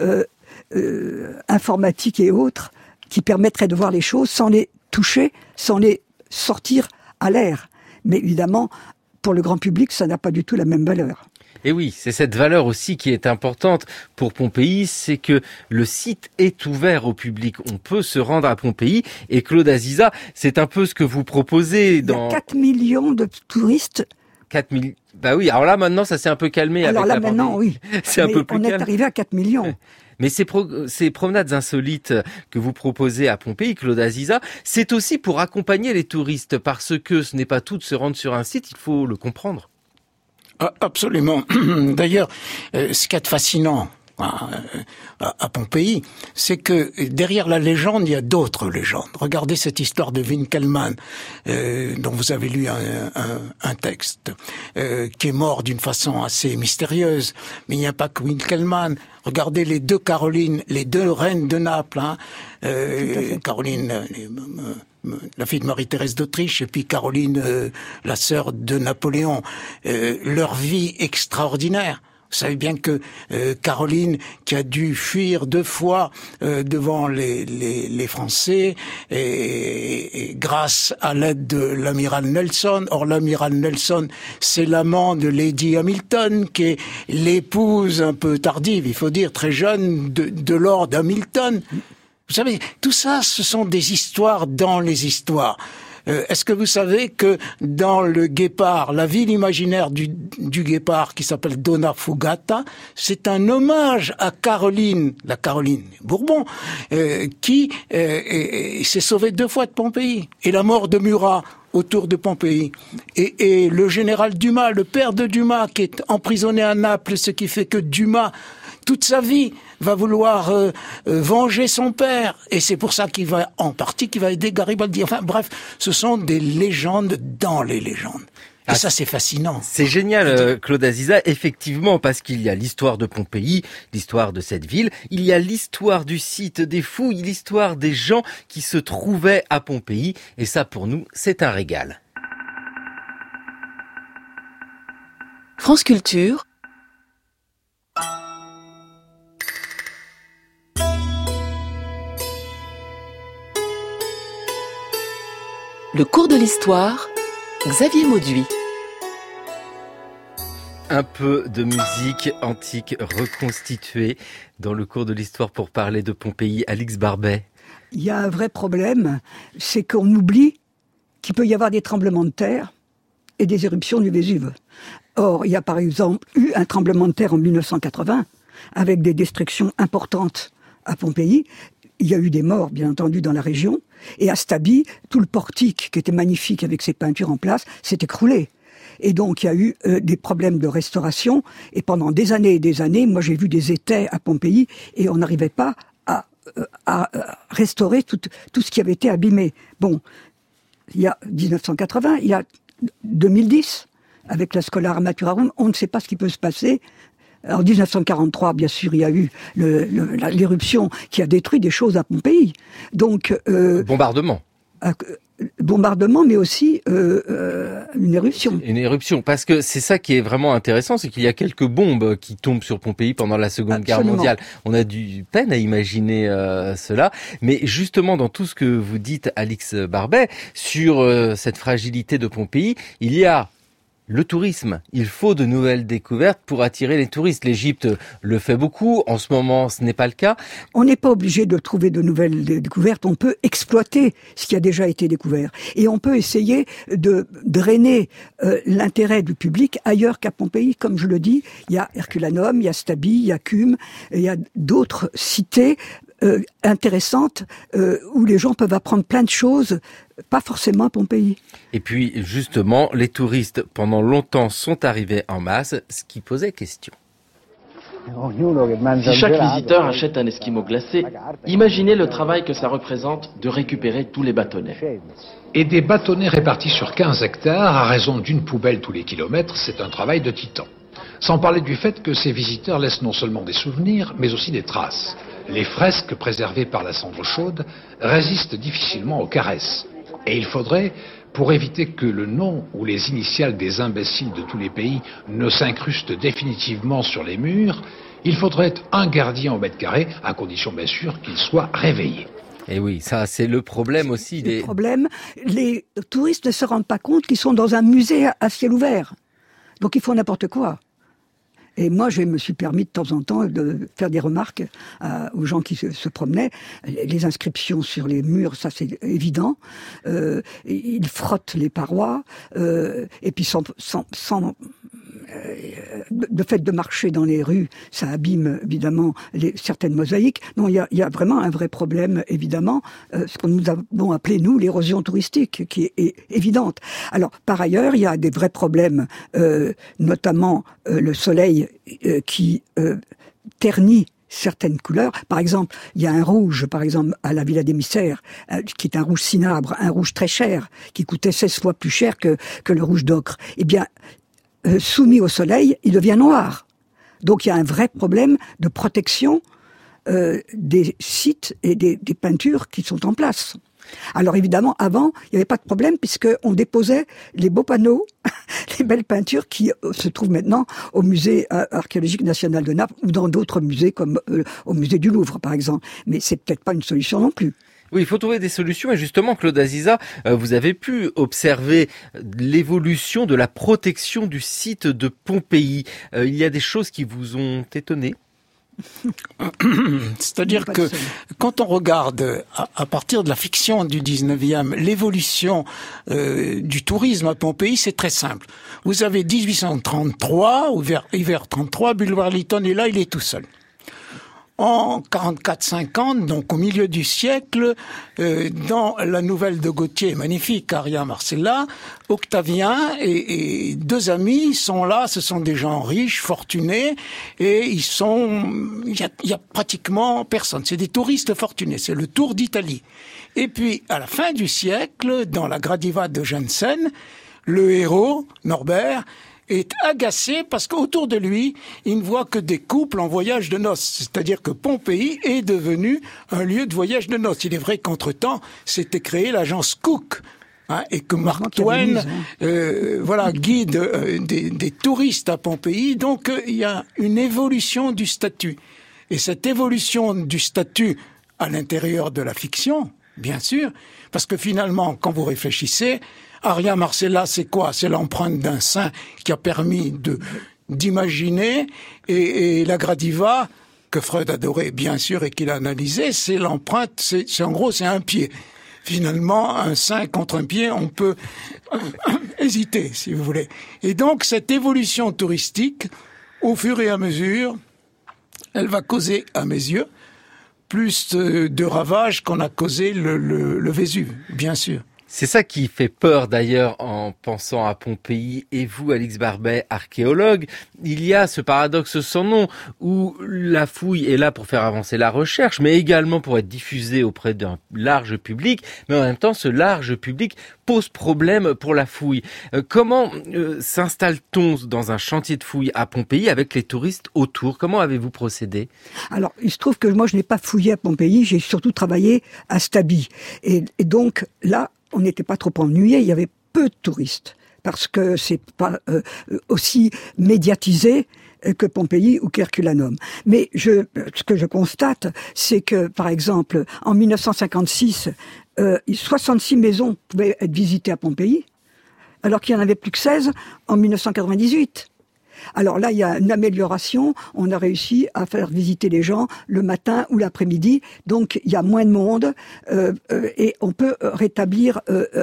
informatiques et autres qui permettraient de voir les choses sans les toucher, sans les sortir à l'air. Mais évidemment, pour le grand public, ça n'a pas du tout la même valeur. Et oui, c'est cette valeur aussi qui est importante pour Pompéi, c'est que le site est ouvert au public. On peut se rendre à Pompéi. Et Claude Aziza, c'est un peu ce que vous proposez dans... Il y a 4 millions de touristes. 4 millions. Bah oui, alors là maintenant ça s'est un peu calmé. Alors avec là maintenant oui. C'est un peu plus calme. On est arrivé à 4 millions. Mais ces promenades insolites que vous proposez à Pompéi, Claude Aziza, c'est aussi pour accompagner les touristes, parce que ce n'est pas tout de se rendre sur un site, il faut le comprendre. Absolument. D'ailleurs, ce qui est fascinant à Pompéi, c'est que derrière la légende, il y a d'autres légendes. Regardez cette histoire de Winkelmann, dont vous avez lu un texte, qui est mort d'une façon assez mystérieuse. Mais il n'y a pas que Winkelmann. Regardez les deux Carolines, les deux reines de Naples. Caroline, la fille de Marie-Thérèse d'Autriche, et puis Caroline, la sœur de Napoléon. Leur vie extraordinaire. Vous savez bien que Caroline, qui a dû fuir 2 fois devant les Français, et grâce à l'aide de l'amiral Nelson. Or, l'amiral Nelson, c'est l'amant de Lady Hamilton, qui est l'épouse un peu tardive, il faut dire, très jeune, de Lord Hamilton. Vous savez, tout ça, ce sont des histoires dans les histoires. Est-ce que vous savez que dans le Guépard, la ville imaginaire du Guépard, qui s'appelle Donna Fugata, c'est un hommage à Caroline, la Caroline Bourbon, qui s'est sauvée 2 fois de Pompéi. Et la mort de Murat autour de Pompéi. Et le général Dumas, le père de Dumas, qui est emprisonné à Naples, ce qui fait que Dumas, toute sa vie, va vouloir venger son père, et c'est pour ça qu'il va aider Garibaldi. Enfin bref, ce sont des légendes dans les légendes. Et ça, c'est fascinant. C'est génial, Claude Aziza, effectivement, parce qu'il y a l'histoire de Pompéi, l'histoire de cette ville, il y a l'histoire du site des fouilles, l'histoire des gens qui se trouvaient à Pompéi, et ça, pour nous, c'est un régal. France Culture. Le cours de l'histoire, Xavier Mauduit. Un peu de musique antique reconstituée dans le cours de l'histoire pour parler de Pompéi. Alix Barbet. Il y a un vrai problème, c'est qu'on oublie qu'il peut y avoir des tremblements de terre et des éruptions du Vésuve. Or, il y a par exemple eu un tremblement de terre en 1980 avec des destructions importantes à Pompéi. Il y a eu des morts, bien entendu, dans la région. Et à Stabie, tout le portique, qui était magnifique avec ses peintures en place, s'est écroulé. Et donc, il y a eu des problèmes de restauration. Et pendant des années, moi, j'ai vu des étais à Pompéi, et on n'arrivait pas à restaurer tout ce qui avait été abîmé. Bon, il y a 1980, il y a 2010, avec la Schola Maturarum, on ne sait pas ce qui peut se passer. En 1943, bien sûr, il y a eu l'éruption qui a détruit des choses à Pompéi. Donc bombardement, mais aussi une éruption. Une éruption, parce que c'est ça qui est vraiment intéressant, c'est qu'il y a quelques bombes qui tombent sur Pompéi pendant la Seconde Guerre mondiale. On a du peine à imaginer cela, mais justement dans tout ce que vous dites, Alix Barbet, sur cette fragilité de Pompéi, il y a le tourisme. Il faut de nouvelles découvertes pour attirer les touristes. L'Égypte le fait beaucoup. En ce moment, ce n'est pas le cas. On n'est pas obligé de trouver de nouvelles découvertes. On peut exploiter ce qui a déjà été découvert. Et on peut essayer de drainer l'intérêt du public ailleurs qu'à Pompéi. Comme je le dis, il y a Herculanum, il y a Stabie, il y a Cume, il y a d'autres cités intéressantes où les gens peuvent apprendre plein de choses, pas forcément à Pompéi. Et puis justement, les touristes pendant longtemps sont arrivés en masse, ce qui posait question. Si chaque visiteur achète un esquimau glacé, imaginez le travail que ça représente de récupérer tous les bâtonnets. Et des bâtonnets répartis sur 15 hectares à raison d'une poubelle tous les kilomètres, c'est un travail de titan. Sans parler du fait que ces visiteurs laissent non seulement des souvenirs, mais aussi des traces. Les fresques préservées par la cendre chaude résistent difficilement aux caresses. Et il faudrait, pour éviter que le nom ou les initiales des imbéciles de tous les pays ne s'incrustent définitivement sur les murs, il faudrait un gardien au mètre carré, à condition bien sûr qu'il soit réveillé. Et oui, ça c'est le problème aussi. Le problème, les touristes ne se rendent pas compte qu'ils sont dans un musée à ciel ouvert. Donc ils font n'importe quoi. Et moi, je me suis permis de temps en temps de faire des remarques aux gens qui se promenaient. Les inscriptions sur les murs, ça c'est évident. Ils frottent les parois, et puis sans le fait de marcher dans les rues, ça abîme évidemment certaines mosaïques. Non, il y a vraiment un vrai problème, évidemment, ce que nous avons appelé, nous, l'érosion touristique, qui est évidente. Alors, par ailleurs, il y a des vrais problèmes, notamment le soleil qui ternit certaines couleurs. Par exemple, il y a un rouge, par exemple, à la Villa des Misères, qui est un rouge cinabre, un rouge très cher, qui coûtait 16 fois plus cher que le rouge d'ocre. Eh bien, soumis au soleil, il devient noir. Donc il y a un vrai problème de protection des sites et des peintures qui sont en place. Alors évidemment, avant, il n'y avait pas de problème puisqu'on déposait les beaux panneaux, les belles peintures qui se trouvent maintenant au musée archéologique national de Naples ou dans d'autres musées comme au musée du Louvre par exemple. Mais c'est peut-être pas une solution non plus. Oui, il faut trouver des solutions et justement, Claude Aziza, vous avez pu observer l'évolution de la protection du site de Pompéi. Il y a des choses qui vous ont étonné ? C'est-à-dire que quand on regarde à partir de la fiction du 19e l'évolution du tourisme à Pompéi, c'est très simple. Vous avez 1833, hiver 33, Bulwer Lytton est là, il est tout seul. En 44-50, donc au milieu du siècle, dans la nouvelle de Gautier, magnifique, Aria Marcella, Octavien et deux amis sont là, ce sont des gens riches, fortunés, et il y a pratiquement personne, c'est des touristes fortunés, c'est le Tour d'Italie. Et puis, à la fin du siècle, dans la Gradiva de Jensen, le héros, Norbert, est agacé parce qu'autour de lui, il ne voit que des couples en voyage de noces. C'est-à-dire que Pompéi est devenu un lieu de voyage de noces. Il est vrai qu'entre-temps, s'était créé l'agence Cook. Et que Mark Twain, guide des touristes à Pompéi. Donc, il y a une évolution du statut. Et cette évolution du statut à l'intérieur de la fiction, bien sûr, parce que finalement, quand vous réfléchissez, Aria Marcella, c'est quoi? C'est l'empreinte d'un saint qui a permis d'imaginer, et la Gradiva, que Freud adorait bien sûr et qu'il a analysé, c'est l'empreinte, c'est en gros, c'est un pied. Finalement, un saint contre un pied, on peut hésiter, si vous voulez. Et donc, cette évolution touristique, au fur et à mesure, elle va causer, à mes yeux, plus de ravages qu'on a causé le Vésuve, bien sûr. C'est ça qui fait peur d'ailleurs en pensant à Pompéi. Et vous, Alix Barbet, archéologue, il y a ce paradoxe sans nom où la fouille est là pour faire avancer la recherche, mais également pour être diffusée auprès d'un large public. Mais en même temps, ce large public pose problème pour la fouille. Comment s'installe-t-on dans un chantier de fouille à Pompéi avec les touristes autour? Comment avez-vous procédé? Alors, il se trouve que moi, je n'ai pas fouillé à Pompéi, j'ai surtout travaillé à Stabi. Et donc, là, on n'était pas trop ennuyé, il y avait peu de touristes, parce que c'est pas aussi médiatisé que Pompéi ou qu'Herculanum. Mais ce que je constate, c'est que, par exemple, en 1956, 66 maisons pouvaient être visitées à Pompéi, alors qu'il n'y en avait plus que 16 en 1998. Alors là, il y a une amélioration. On a réussi à faire visiter les gens le matin ou l'après-midi. Donc, il y a moins de monde et on peut rétablir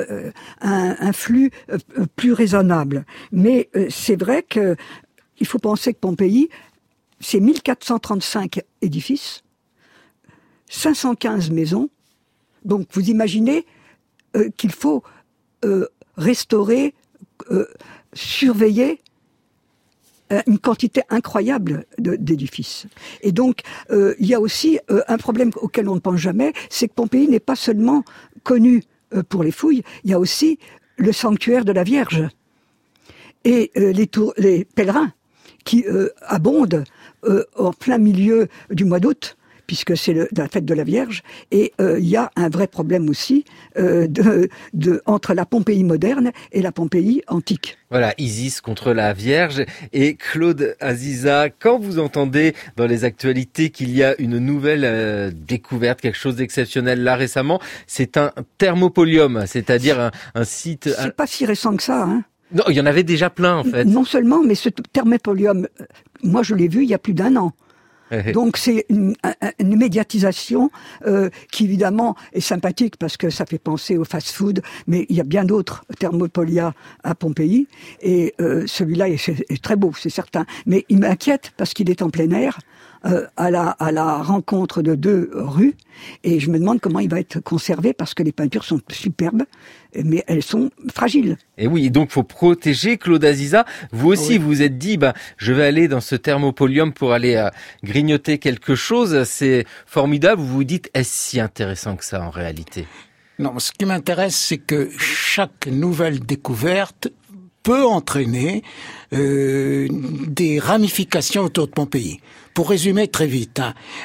un flux plus raisonnable. Mais c'est vrai que il faut penser que Pompéi, c'est 1435 édifices, 515 maisons. Donc, vous imaginez qu'il faut restaurer, surveiller une quantité incroyable d'édifices. Et donc, il y a aussi un problème auquel on ne pense jamais, c'est que Pompéi n'est pas seulement connu pour les fouilles, il y a aussi le sanctuaire de la Vierge. Et les pèlerins qui abondent en plein milieu du mois d'août, puisque c'est la fête de la Vierge, et il y a un vrai problème aussi entre la Pompéi moderne et la Pompéi antique. Voilà, Isis contre la Vierge. Et Claude Aziza, quand vous entendez dans les actualités qu'il y a une nouvelle découverte, quelque chose d'exceptionnel là récemment, c'est un thermopolium, c'est-à-dire un site... C'est pas si récent que ça, hein. Non, il y en avait déjà plein en fait. Non seulement, mais ce thermopolium, moi je l'ai vu il y a plus d'1 an. Donc c'est une médiatisation qui évidemment est sympathique parce que ça fait penser au fast-food, mais il y a bien d'autres Thermopolia à Pompéi, et celui-là est très beau, c'est certain. Mais il m'inquiète parce qu'il est en plein air, à la rencontre de deux rues, et je me demande comment il va être conservé parce que les peintures sont superbes, mais elles sont fragiles. Et oui, donc faut protéger. Claude Aziza, vous aussi vous êtes dit, je vais aller dans ce thermopolium pour aller grignoter quelque chose. C'est formidable. Vous vous dites, est-ce si intéressant que ça en réalité? Non, ce qui m'intéresse, c'est que chaque nouvelle découverte peut entraîner des ramifications autour de Pompéi. Pour résumer très vite,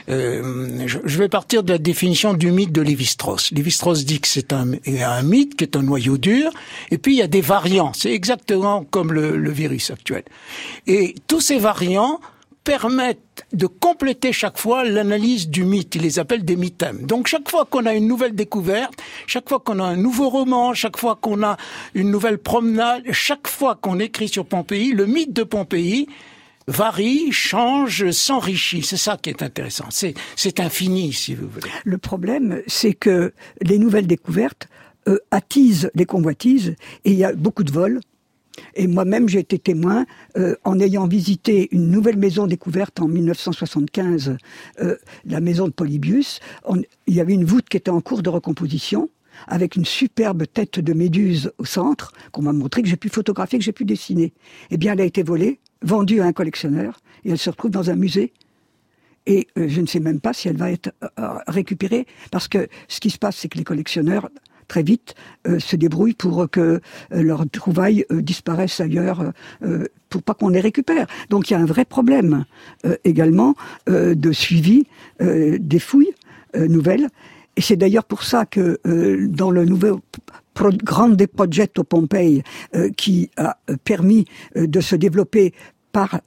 je vais partir de la définition du mythe de Lévi-Strauss. Lévi-Strauss dit que c'est un mythe qui est un noyau dur, et puis il y a des variants. C'est exactement comme le virus actuel. Et tous ces variants permettent de compléter chaque fois l'analyse du mythe. Ils les appellent des mythèmes. Donc chaque fois qu'on a une nouvelle découverte, chaque fois qu'on a un nouveau roman, chaque fois qu'on a une nouvelle promenade, chaque fois qu'on écrit sur Pompéi, le mythe de Pompéi varie, change, s'enrichit. C'est ça qui est intéressant. C'est infini, si vous voulez. Le problème, c'est que les nouvelles découvertes attisent les convoitises, et il y a beaucoup de vols. Et moi-même, j'ai été témoin, en ayant visité une nouvelle maison découverte en 1975, la maison de Polybius. Il y avait une voûte qui était en cours de recomposition, avec une superbe tête de méduse au centre, qu'on m'a montré, que j'ai pu photographier, que j'ai pu dessiner. Eh bien, elle a été volée, vendue à un collectionneur, et elle se retrouve dans un musée. Et je ne sais même pas si elle va être récupérée, parce que ce qui se passe, c'est que les collectionneurs, très vite, se débrouillent pour que leurs trouvailles disparaissent ailleurs, pour pas qu'on les récupère. Donc il y a un vrai problème également de suivi des fouilles nouvelles. Et c'est d'ailleurs pour ça que dans le nouveau Grande Progetto Pompei, qui a permis de se développer par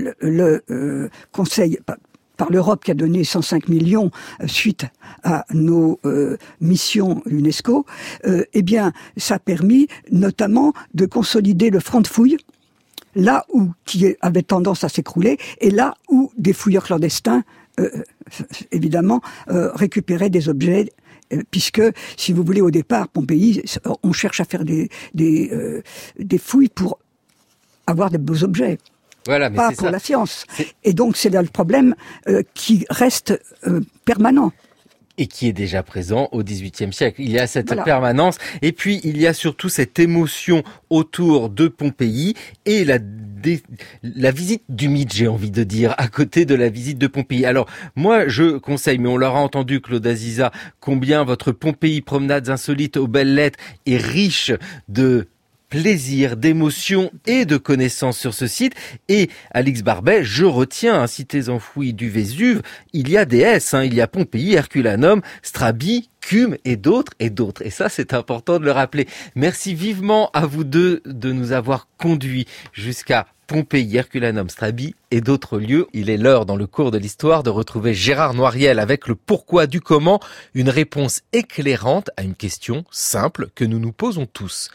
le Conseil, par l'Europe qui a donné 105 millions suite à nos missions UNESCO, eh bien, ça a permis notamment de consolider le front de fouilles, là où qui avait tendance à s'écrouler, et là où des fouilleurs clandestins évidemment récupérer des objets, puisque, si vous voulez, au départ, Pompéi, on cherche à faire des fouilles pour avoir de beaux objets. Voilà, mais pas pour la science. Et donc c'est là le problème qui reste permanent. Et qui est déjà présent au XVIIIe siècle. Il y a cette permanence, et puis il y a surtout cette émotion autour de Pompéi et la visite du mythe, j'ai envie de dire, à côté de la visite de Pompéi. Alors, moi, je conseille, mais on l'aura entendu, Claude Aziza, combien votre Pompéi Promenades Insolites aux belles lettres est riche de plaisir, d'émotion et de connaissances sur ce site. Et Alix Barbet, je retiens, cités enfouies du Vésuve, il y a des S, il y a Pompéi, Herculanum, Strabi, Cume et d'autres. Et ça, c'est important de le rappeler. Merci vivement à vous deux de nous avoir conduits jusqu'à Pompéi, Herculanum, Strabi et d'autres lieux. Il est l'heure, dans le cours de l'histoire, de retrouver Gérard Noiriel avec le pourquoi du comment, une réponse éclairante à une question simple que nous nous posons tous.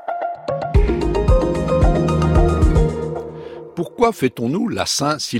Pourquoi fêtons-nous la Saint-Sylvestre ?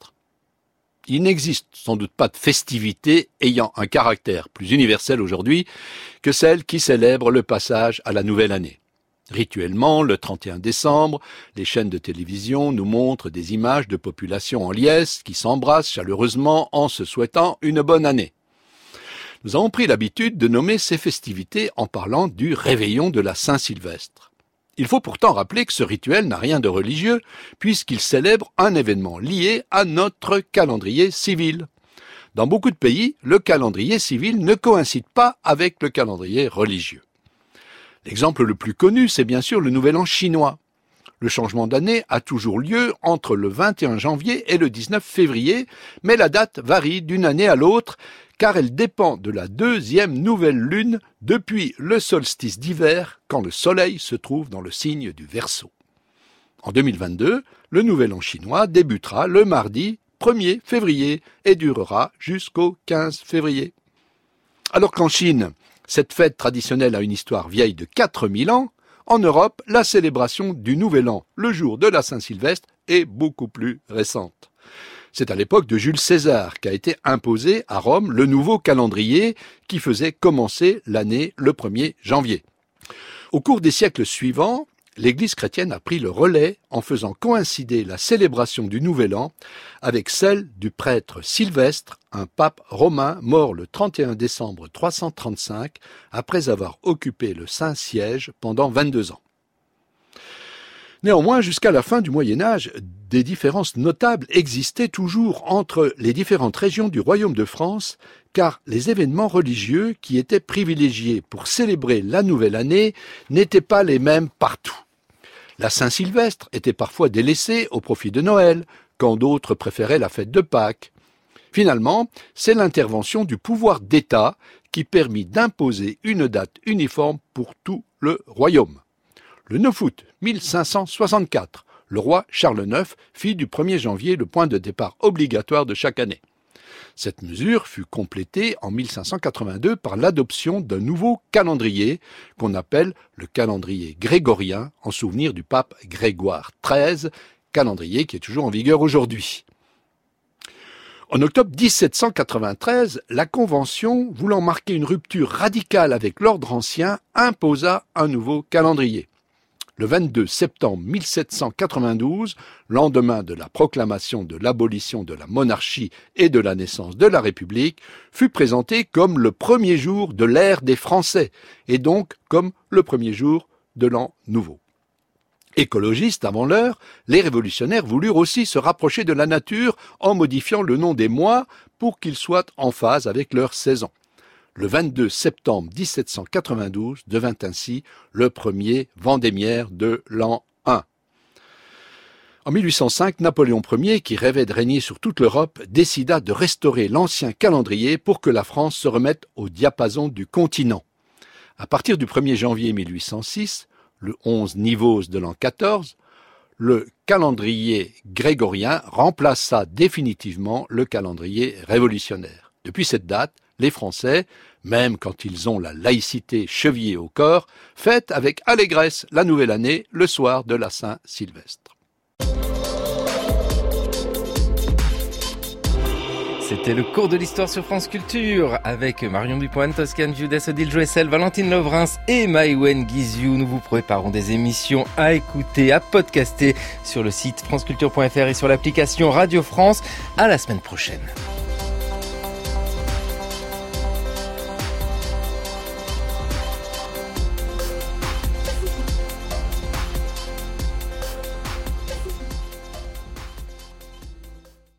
Il n'existe sans doute pas de festivité ayant un caractère plus universel aujourd'hui que celle qui célèbre le passage à la nouvelle année. Rituellement, le 31 décembre, les chaînes de télévision nous montrent des images de populations en liesse qui s'embrassent chaleureusement en se souhaitant une bonne année. Nous avons pris l'habitude de nommer ces festivités en parlant du réveillon de la Saint-Sylvestre. Il faut pourtant rappeler que ce rituel n'a rien de religieux, puisqu'il célèbre un événement lié à notre calendrier civil. Dans beaucoup de pays, le calendrier civil ne coïncide pas avec le calendrier religieux. L'exemple le plus connu, c'est bien sûr le Nouvel An chinois. Le changement d'année a toujours lieu entre le 21 janvier et le 19 février, mais la date varie d'une année à l'autre, car elle dépend de la deuxième nouvelle lune depuis le solstice d'hiver, quand le soleil se trouve dans le signe du Verseau. En 2022, le Nouvel An chinois débutera le mardi 1er février et durera jusqu'au 15 février. Alors qu'en Chine, cette fête traditionnelle a une histoire vieille de 4000 ans, en Europe, la célébration du Nouvel An, le jour de la Saint-Sylvestre, est beaucoup plus récente. C'est à l'époque de Jules César qu'a été imposé à Rome le nouveau calendrier qui faisait commencer l'année le 1er janvier. Au cours des siècles suivants, l'Église chrétienne a pris le relais en faisant coïncider la célébration du Nouvel An avec celle du prêtre Sylvestre, un pape romain mort le 31 décembre 335 après avoir occupé le Saint-Siège pendant 22 ans. Néanmoins, jusqu'à la fin du Moyen-Âge, des différences notables existaient toujours entre les différentes régions du royaume de France, car les événements religieux qui étaient privilégiés pour célébrer la nouvelle année n'étaient pas les mêmes partout. La Saint-Sylvestre était parfois délaissée au profit de Noël, quand d'autres préféraient la fête de Pâques. Finalement, c'est l'intervention du pouvoir d'État qui permit d'imposer une date uniforme pour tout le royaume. Le 9 août 1564, le roi Charles IX fit du 1er janvier le point de départ obligatoire de chaque année. Cette mesure fut complétée en 1582 par l'adoption d'un nouveau calendrier qu'on appelle le calendrier grégorien en souvenir du pape Grégoire XIII, calendrier qui est toujours en vigueur aujourd'hui. En octobre 1793, la Convention, voulant marquer une rupture radicale avec l'ordre ancien, imposa un nouveau calendrier. Le 22 septembre 1792, lendemain de la proclamation de l'abolition de la monarchie et de la naissance de la République, fut présenté comme le premier jour de l'ère des Français, et donc comme le premier jour de l'an nouveau. Écologistes avant l'heure, les révolutionnaires voulurent aussi se rapprocher de la nature en modifiant le nom des mois pour qu'ils soient en phase avec leur saison. Le 22 septembre 1792 devint ainsi le premier vendémiaire de l'an 1. En 1805, Napoléon Ier, qui rêvait de régner sur toute l'Europe, décida de restaurer l'ancien calendrier pour que la France se remette au diapason du continent. À partir du 1er janvier 1806, le 11 Nivose de l'an 14, le calendrier grégorien remplaça définitivement le calendrier révolutionnaire. Depuis cette date, les Français, même quand ils ont la laïcité chevillée au corps, fêtent avec allégresse la nouvelle année le soir de la Saint-Sylvestre. C'était le cours de l'histoire sur France Culture avec Marion Dupont, Toscane Judas, Odile Joessel, Valentine Levrins et Maïwen Guizou. Nous vous préparons des émissions à écouter, à podcaster sur le site franceculture.fr et sur l'application Radio France. À la semaine prochaine.